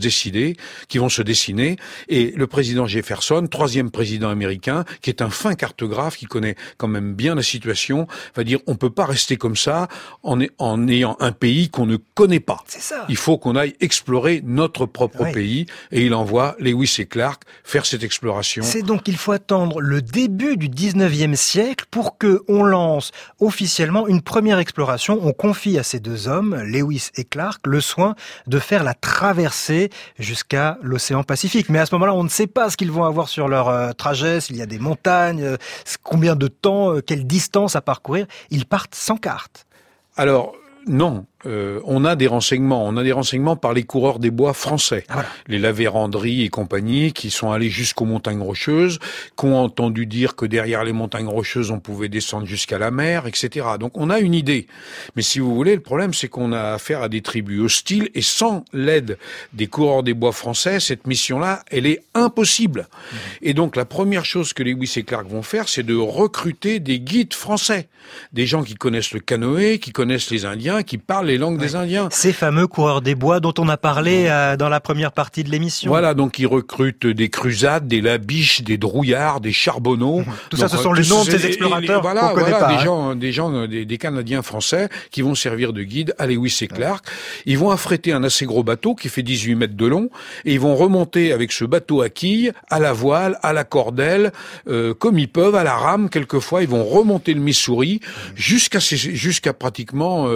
dessiner. Et le président Jefferson, 3e président américain, qui est un fin cartographe, qui connaît quand même bien la situation, va dire on peut pas rester comme ça en ayant un pays qu'on ne connaît pas. C'est ça. Il faut qu'on aille explorer notre propre pays. Et il envoie Lewis et Clark faire cette exploration. C'est donc il faut attendre le début du 19e siècle pour que on lance officiellement une première exploration. On confie à ces deux hommes, Lewis et Clark, le soin de faire la traversée jusqu'à l'océan Pacifique. Mais à ce moment-là, on ne sait pas ce qu'ils vont avoir sur leur trajet, s'il y a des montagnes, combien de temps, quelle distance à parcourir. Ils partent sans carte. Alors, non. On a des renseignements par les coureurs des bois français, les La Vérendrye et compagnie, qui sont allés jusqu'aux montagnes Rocheuses, qui ont entendu dire que derrière les montagnes Rocheuses, on pouvait descendre jusqu'à la mer, etc. Donc on a une idée. Mais si vous voulez, le problème, c'est qu'on a affaire à des tribus hostiles, et sans l'aide des coureurs des bois français, cette mission-là, elle est impossible. Et donc la première chose que Lewis et Clark vont faire, c'est de recruter des guides français, des gens qui connaissent le canoë, qui connaissent les Indiens, qui parlent les langues des Indiens. Ces fameux coureurs des bois dont on a parlé dans la première partie de l'émission. Voilà, donc ils recrutent des Crusades, des Labiches, des Drouillards, des Charbonneaux. Tout ça, ce sont les noms de ces explorateurs qu'on connaît pas. Des Canadiens français qui vont servir de guide à Lewis et Clark. Ils vont affréter un assez gros bateau qui fait 18 mètres de long et ils vont remonter avec ce bateau à quilles, à la voile, à la cordelle, comme ils peuvent, à la rame. Quelquefois, ils vont remonter le Missouri jusqu'à pratiquement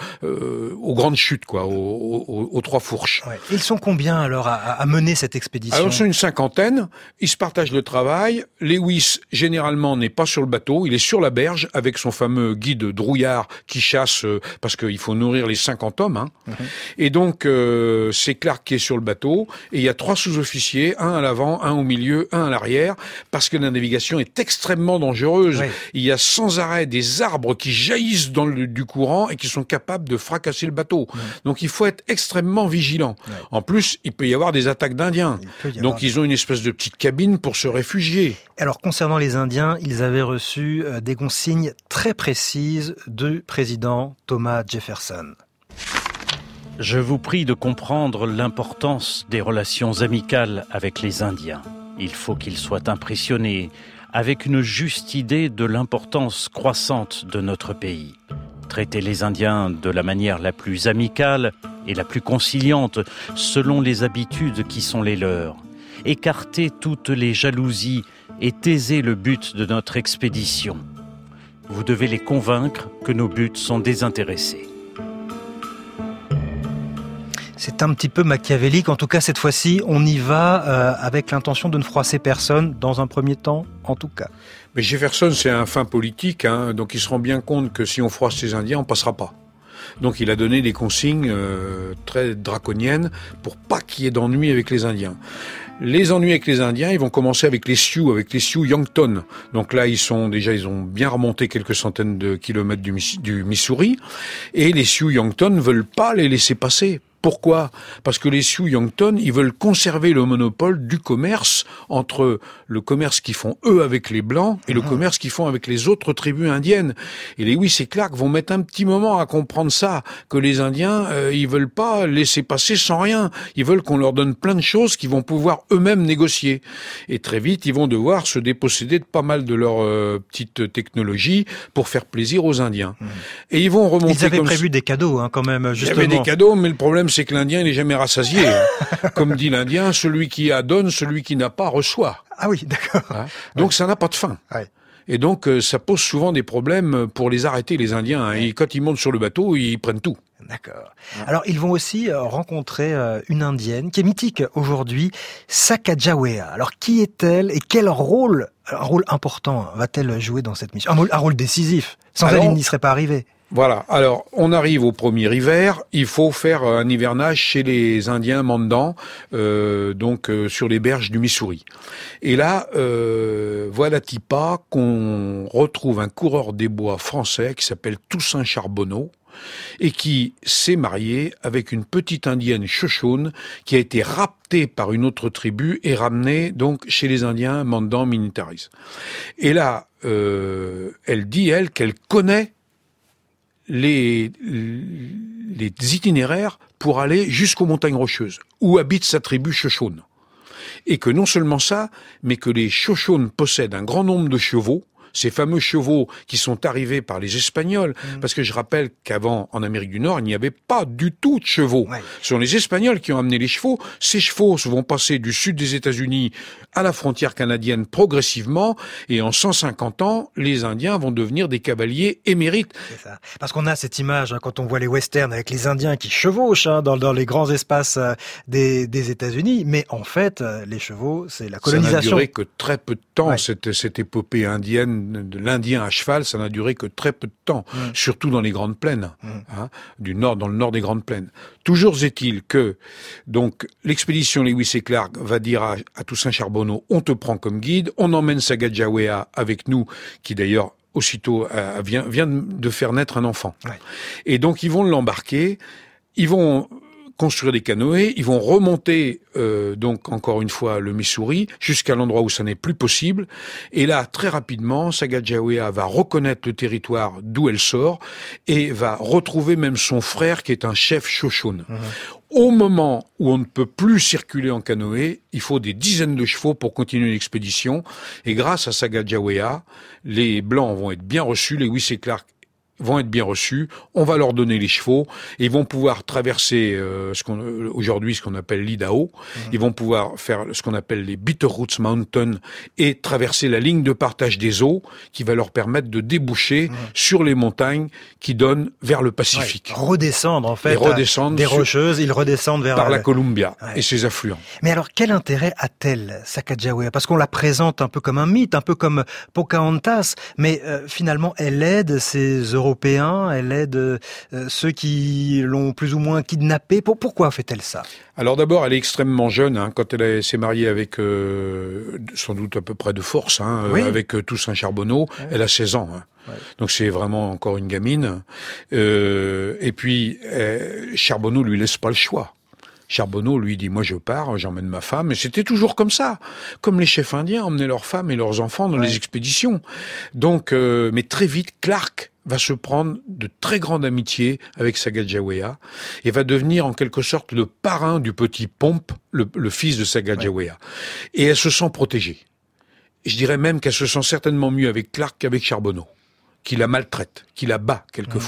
aux grandes chutes, quoi, aux Trois Fourches. Ouais. Ils sont combien alors à mener cette expédition? Alors, ils sont une cinquantaine. Ils se partagent le travail. Lewis, généralement, n'est pas sur le bateau. Il est sur la berge avec son fameux guide Drouillard qui chasse parce qu'il faut nourrir les 50 hommes. Et donc, c'est Clark qui est sur le bateau. Et il y a 3 sous-officiers, un à l'avant, un au milieu, un à l'arrière, parce que la navigation est extrêmement dangereuse. Ouais. Il y a sans arrêt des arbres qui jaillissent du courant et qui sont capables de fracasser le bateau. Donc il faut être extrêmement vigilant. En plus, il peut y avoir des attaques d'Indiens. Donc ils ont une espèce de petite cabine pour se réfugier. Alors concernant les Indiens, ils avaient reçu des consignes très précises du président Thomas Jefferson. Je vous prie de comprendre l'importance des relations amicales avec les Indiens. Il faut qu'ils soient impressionnés avec une juste idée de l'importance croissante de notre pays. Traiter les Indiens de la manière la plus amicale et la plus conciliante selon les habitudes qui sont les leurs. écartez toutes les jalousies et taisez le but de notre expédition. Vous devez les convaincre que nos buts sont désintéressés. C'est un petit peu machiavélique. En tout cas, cette fois-ci, on y va avec l'intention de ne froisser personne, dans un premier temps, en tout cas. Mais Jefferson, c'est un fin politique, hein, donc il se rend bien compte que si on froisse les Indiens, on passera pas. Donc il a donné des consignes très draconiennes pour pas qu'il y ait d'ennuis avec les Indiens. Les ennuis avec les Indiens, ils vont commencer avec les Sioux Yankton. Donc là, ils ont bien remonté quelques centaines de kilomètres du Missouri, et les Sioux Yankton veulent pas les laisser passer. Pourquoi ? Parce que les Sioux Yankton, ils veulent conserver le monopole du commerce entre le commerce qu'ils font eux avec les Blancs et le commerce qu'ils font avec les autres tribus indiennes. Et les Lewis et Clark vont mettre un petit moment à comprendre ça, que les Indiens, ils veulent pas laisser passer sans rien. Ils veulent qu'on leur donne plein de choses qu'ils vont pouvoir eux-mêmes négocier. Et très vite, ils vont devoir se déposséder de pas mal de leur petite technologie pour faire plaisir aux Indiens. Et ils vont remonter. Ils avaient prévu des cadeaux, hein, quand même, justement. Il y avait des cadeaux, mais le problème, c'est que l'Indien, il n'est jamais rassasié. Comme dit l'Indien, celui qui a donne, celui qui n'a pas reçoit. Ah oui, d'accord. Hein, donc ça n'a pas de fin. Ouais. Et donc ça pose souvent des problèmes pour les arrêter, les Indiens. Hein. Et quand ils montent sur le bateau, ils prennent tout. D'accord. Alors ils vont aussi rencontrer une Indienne qui est mythique aujourd'hui, Sacagawea. Alors qui est-elle et quel rôle, un rôle important, va-t-elle jouer dans cette mission ? Un rôle décisif. Sans elle, il n'y serait pas arrivé. Voilà. Alors, on arrive au premier hiver. Il faut faire un hivernage chez les Indiens Mandans, sur les berges du Missouri. Et là, voilà Tipa qu'on retrouve un coureur des bois français qui s'appelle Toussaint Charbonneau et qui s'est marié avec une petite indienne Shoshone qui a été raptée par une autre tribu et ramenée donc chez les Indiens Mandans Militaris. Et là, elle dit, qu'elle connaît les itinéraires pour aller jusqu'aux montagnes rocheuses, où habite sa tribu Shoshone. Et que non seulement ça, mais que les Shoshone possèdent un grand nombre de chevaux, ces fameux chevaux qui sont arrivés par les Espagnols, parce que je rappelle qu'avant, en Amérique du Nord, il n'y avait pas du tout de chevaux. Ouais. Ce sont les Espagnols qui ont amené les chevaux. Ces chevaux vont passer du sud des États-Unis à la frontière canadienne progressivement, et en 150 ans, les Indiens vont devenir des cavaliers émérites. C'est ça. Parce qu'on a cette image, quand on voit les westerns avec les Indiens qui chevauchent dans les grands espaces des États-Unis, mais en fait, les chevaux, c'est la colonisation. Ça n'a duré que très peu de temps, ouais. cette épopée indienne de l'Indien à cheval, ça n'a duré que très peu de temps, surtout dans les grandes plaines, hein, dans le nord des grandes plaines. Toujours est-il que, donc, l'expédition Lewis et Clark va dire à Toussaint Charbonneau, on te prend comme guide, on emmène Sacagawea avec nous, qui d'ailleurs, aussitôt, vient de faire naître un enfant. Ouais. Et donc, ils vont l'embarquer, ils vont construire des canoës, ils vont remonter donc encore une fois le Missouri jusqu'à l'endroit où ça n'est plus possible, et là très rapidement Sacagawea va reconnaître le territoire d'où elle sort et va retrouver même son frère qui est un chef Shoshone. Au moment où on ne peut plus circuler en canoë, il faut des dizaines de chevaux pour continuer l'expédition, et grâce à Sacagawea, les Blancs vont être bien reçus, les Lewis et Clark vont être bien reçus, on va leur donner les chevaux, et ils vont pouvoir traverser aujourd'hui ce qu'on appelle l'Idaho, ils vont pouvoir faire ce qu'on appelle les Bitterroots Mountains et traverser la ligne de partage des eaux qui va leur permettre de déboucher sur les montagnes qui donnent vers le Pacifique. Ouais, redescendre en fait, des rocheuses, ils redescendent vers... Par la Columbia et ses affluents. Mais alors quel intérêt a-t-elle Sacagawea ? Parce qu'on la présente un peu comme un mythe, un peu comme Pocahontas, mais finalement elle aide ces Européens, elle aide ceux qui l'ont plus ou moins kidnappée. Pourquoi fait-elle ça ? Alors d'abord, elle est extrêmement jeune, hein, quand elle s'est mariée avec, sans doute à peu près de force, hein, oui. Avec Toussaint Charbonneau, ouais. Elle a 16 ans. Hein. Ouais. Donc c'est vraiment encore une gamine. Et puis, Charbonneau lui laisse pas le choix. Charbonneau lui dit, moi je pars, j'emmène ma femme, et c'était toujours comme ça. Comme les chefs indiens emmenaient leurs femmes et leurs enfants dans les expéditions. Donc, mais très vite, Clark va se prendre de très grande amitié avec Sacagawea et va devenir en quelque sorte le parrain du petit Pomp, le fils de Sacagawea. Ouais. Et elle se sent protégée. Je dirais même qu'elle se sent certainement mieux avec Clark qu'avec Charbonneau, qui la maltraite, qui la bat quelquefois.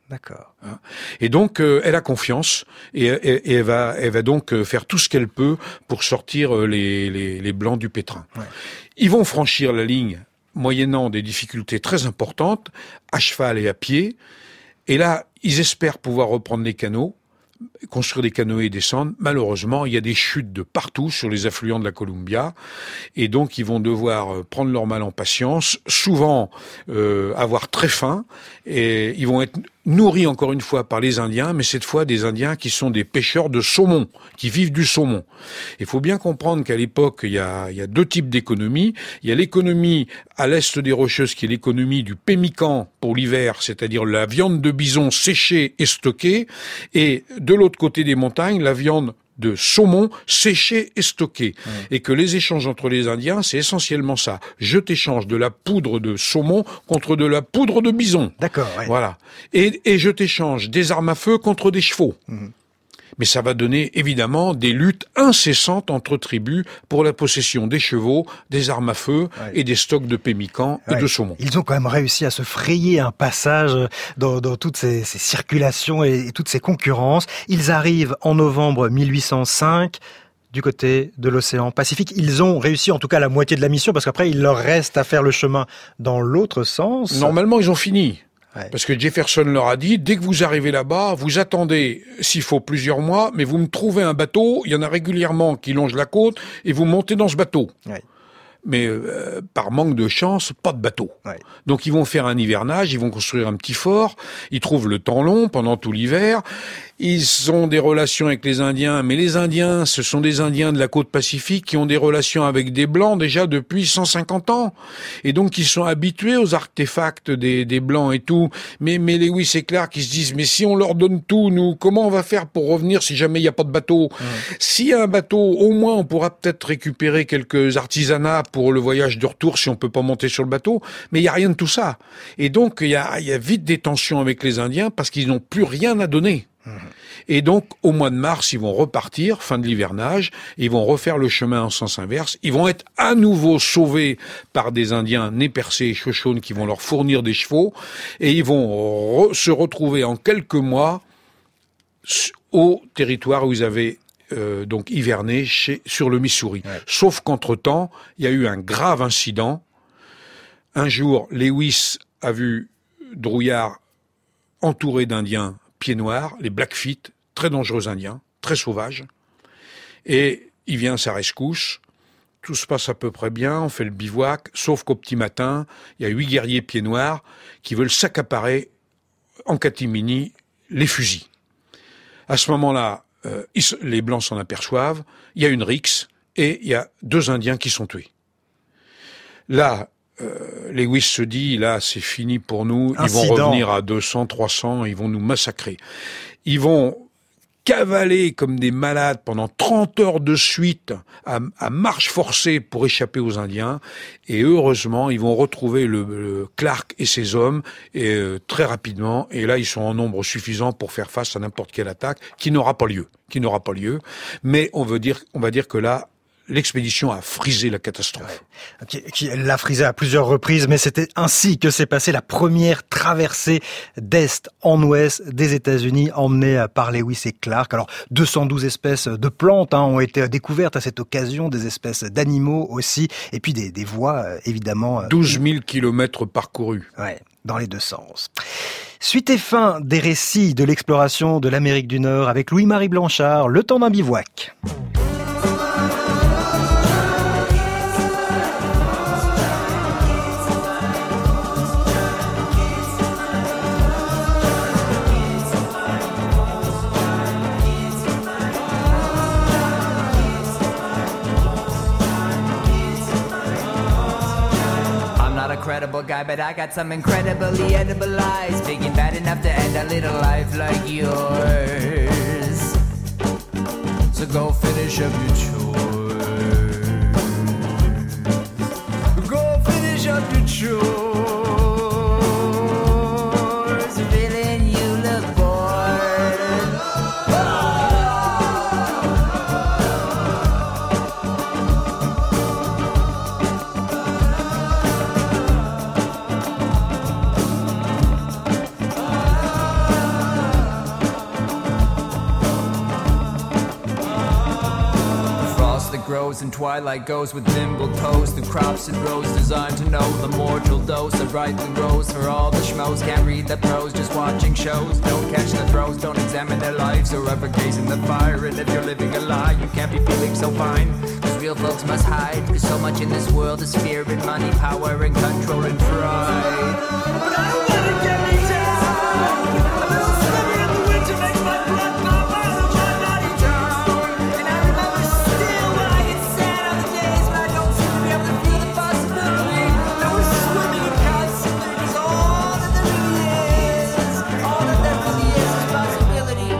D'accord. Et donc, elle a confiance et elle va donc faire tout ce qu'elle peut pour sortir les Blancs du pétrin. Ouais. Ils vont franchir la ligne moyennant des difficultés très importantes, à cheval et à pied. Et là, ils espèrent pouvoir reprendre les canaux, construire des canoës et descendre. Malheureusement, il y a des chutes de partout sur les affluents de la Columbia. Et donc, ils vont devoir prendre leur mal en patience, souvent avoir très faim. Et ils vont être nourris encore une fois par les Indiens, mais cette fois des Indiens qui sont des pêcheurs de saumon, qui vivent du saumon. Il faut bien comprendre qu'à l'époque, il y a deux types d'économies. Il y a l'économie à l'est des Rocheuses, qui est l'économie du pemmican pour l'hiver, c'est-à-dire la viande de bison séchée et stockée, et de l'autre côté des montagnes, la viande de saumon séché et stocké. Ouais. Et que les échanges entre les Indiens, c'est essentiellement ça. Je t'échange de la poudre de saumon contre de la poudre de bison. D'accord, ouais. Voilà. Et je t'échange des armes à feu contre des chevaux. Mmh. Mais ça va donner évidemment des luttes incessantes entre tribus pour la possession des chevaux, des armes à feu et des stocks de pemmican et de saumon. Ils ont quand même réussi à se frayer un passage dans toutes ces circulations et toutes ces concurrences. Ils arrivent en novembre 1805 du côté de l'océan Pacifique. Ils ont réussi en tout cas la moitié de la mission parce qu'après il leur reste à faire le chemin dans l'autre sens. Normalement ils ont fini. Parce que Jefferson leur a dit, dès que vous arrivez là-bas, vous attendez, s'il faut, plusieurs mois, mais vous me trouvez un bateau, il y en a régulièrement qui longent la côte, et vous montez dans ce bateau. Ouais. Mais par manque de chance, pas de bateau. Ouais. Donc ils vont faire un hivernage, ils vont construire un petit fort, ils trouvent le temps long pendant tout l'hiver, ils ont des relations avec les Indiens, mais les Indiens, ce sont des Indiens de la côte Pacifique qui ont des relations avec des Blancs déjà depuis 150 ans. Et donc ils sont habitués aux artefacts des Blancs et tout. Mais Lewis et Clark, ils se disent, mais si on leur donne tout, nous, comment on va faire pour revenir si jamais il n'y a pas de bateau? S'il y a un bateau, au moins on pourra peut-être récupérer quelques artisanats pour le voyage de retour si on peut pas monter sur le bateau. Mais il y a rien de tout ça. Et donc il y a vite des tensions avec les Indiens parce qu'ils n'ont plus rien à donner. Et donc, au mois de mars, ils vont repartir, fin de l'hivernage, ils vont refaire le chemin en sens inverse, ils vont être à nouveau sauvés par des Indiens nez percés et chauchaunes qui vont leur fournir des chevaux, et ils vont se retrouver en quelques mois au territoire où ils avaient donc hiverné sur le Missouri. Ouais. Sauf qu'entre-temps, il y a eu un grave incident. Un jour, Lewis a vu Drouillard entouré d'Indiens pieds noirs, les Blackfeet, très dangereux Indiens, très sauvages. Et il vient à sa rescousse, tout se passe à peu près bien, on fait le bivouac, sauf qu'au petit matin, il y a 8 guerriers pieds noirs qui veulent s'accaparer en catimini les fusils. À ce moment-là, les Blancs s'en aperçoivent, il y a une rixe et il y a 2 Indiens qui sont tués. Là, Lewis se dit, là, c'est fini pour nous. Ils vont revenir à 200, 300, ils vont nous massacrer. Ils vont cavaler comme des malades pendant 30 heures de suite à marche forcée pour échapper aux Indiens. Et heureusement, ils vont retrouver le Clark et ses hommes et très rapidement. Et là, ils sont en nombre suffisant pour faire face à n'importe quelle attaque qui n'aura pas lieu. Mais on va dire que là, l'expédition a frisé la catastrophe. Elle l'a frisé à plusieurs reprises, mais c'était ainsi que s'est passée la première traversée d'Est en Ouest des États-Unis, emmenée par Lewis et Clark. Alors, 212 espèces de plantes ont été découvertes à cette occasion, des espèces d'animaux aussi, et puis des voies, évidemment. 12 000 kilomètres parcourus. Ouais, dans les deux sens. Suite et fin des récits de l'exploration de l'Amérique du Nord avec Louis-Marie Blanchard, Le temps d'un bivouac. Incredible guy, but I got some incredibly edible eyes, big and bad enough to end a little life like yours. So go finish up your chores. Go finish up your chores. Feeling you look bored. grows and twilight goes with nimble toes through crops and rows designed to know the mortal dose of rightly rose for all the schmoes. Can't read the prose, just watching shows. Don't catch the throws, don't examine their lives or ever gaze in the fire. And if you're living a lie, you can't be feeling so fine. Cause real folks must hide, cause so much in this world is fear and money, power and control and pride. But I don't let it get me down. A little sliver in the winter makes my blood pump as I my body down. And I remember still when I get sad on the days when I don't seem to be able to feel the possibility that we're swimming in constantly. Cause all that there really is, all that there really is possibility.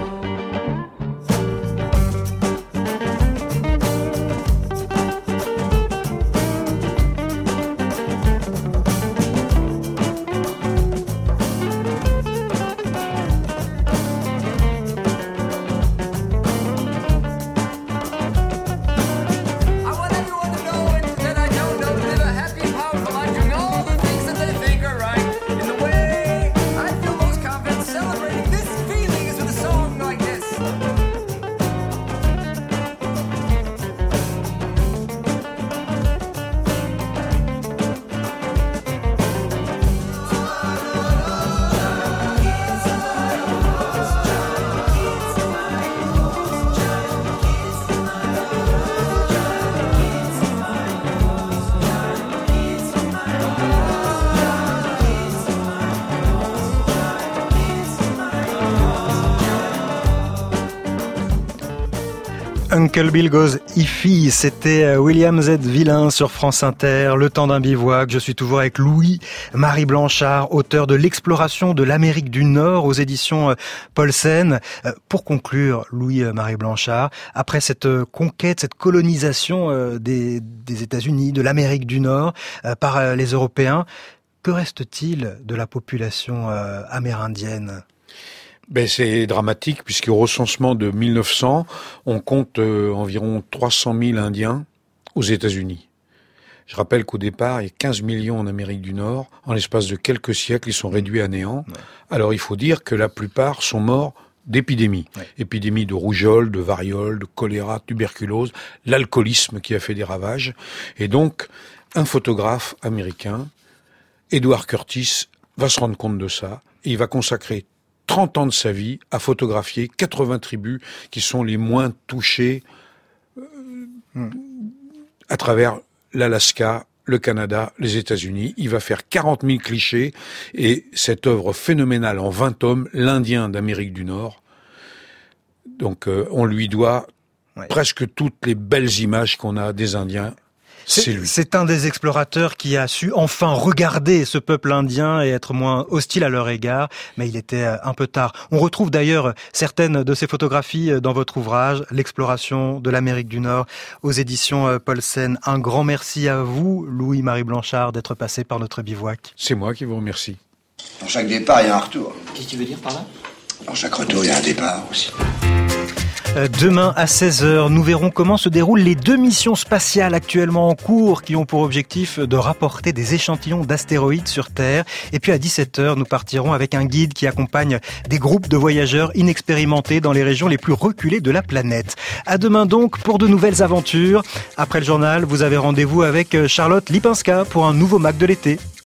Uncle Bill Goes Iffy, c'était William Z. Villain sur France Inter, Le temps d'un bivouac. Je suis toujours avec Louis-Marie Blanchard, auteur de L'exploration de l'Amérique du Nord aux éditions Paulsen. Pour conclure, Louis-Marie Blanchard, après cette conquête, cette colonisation des États-Unis, de l'Amérique du Nord par les Européens, que reste-t-il de la population amérindienne ? C'est dramatique puisqu'au recensement de 1900, on compte environ 300 000 Indiens aux États-Unis. Je rappelle qu'au départ, il y a 15 millions en Amérique du Nord. En l'espace de quelques siècles, ils sont réduits à néant. Ouais. Alors il faut dire que la plupart sont morts d'épidémies. Ouais. Épidémies de rougeole, de variole, de choléra, de tuberculose, l'alcoolisme qui a fait des ravages. Et donc, un photographe américain, Edward Curtis, va se rendre compte de ça et il va consacrer 30 ans de sa vie à photographier 80 tribus qui sont les moins touchées à travers l'Alaska, le Canada, les États-Unis. Il va faire 40 000 clichés et cette œuvre phénoménale en 20 tomes, l'Indien d'Amérique du Nord. Donc on lui doit presque toutes les belles images qu'on a des Indiens. C'est lui. C'est un des explorateurs qui a su enfin regarder ce peuple indien et être moins hostile à leur égard, mais il était un peu tard. On retrouve d'ailleurs certaines de ces photographies dans votre ouvrage, L'exploration de l'Amérique du Nord, aux éditions Paulsen. Un grand merci à vous, Louis-Marie Blanchard, d'être passé par notre bivouac. C'est moi qui vous remercie. Dans chaque départ, il y a un retour. Qu'est-ce que tu veux dire par là ? Dans chaque retour, il y a un départ aussi. Demain à 16h, nous verrons comment se déroulent les 2 missions spatiales actuellement en cours qui ont pour objectif de rapporter des échantillons d'astéroïdes sur Terre. Et puis à 17h, nous partirons avec un guide qui accompagne des groupes de voyageurs inexpérimentés dans les régions les plus reculées de la planète. À demain donc pour de nouvelles aventures. Après le journal, vous avez rendez-vous avec Charlotte Lipinska pour un nouveau Mac de l'été.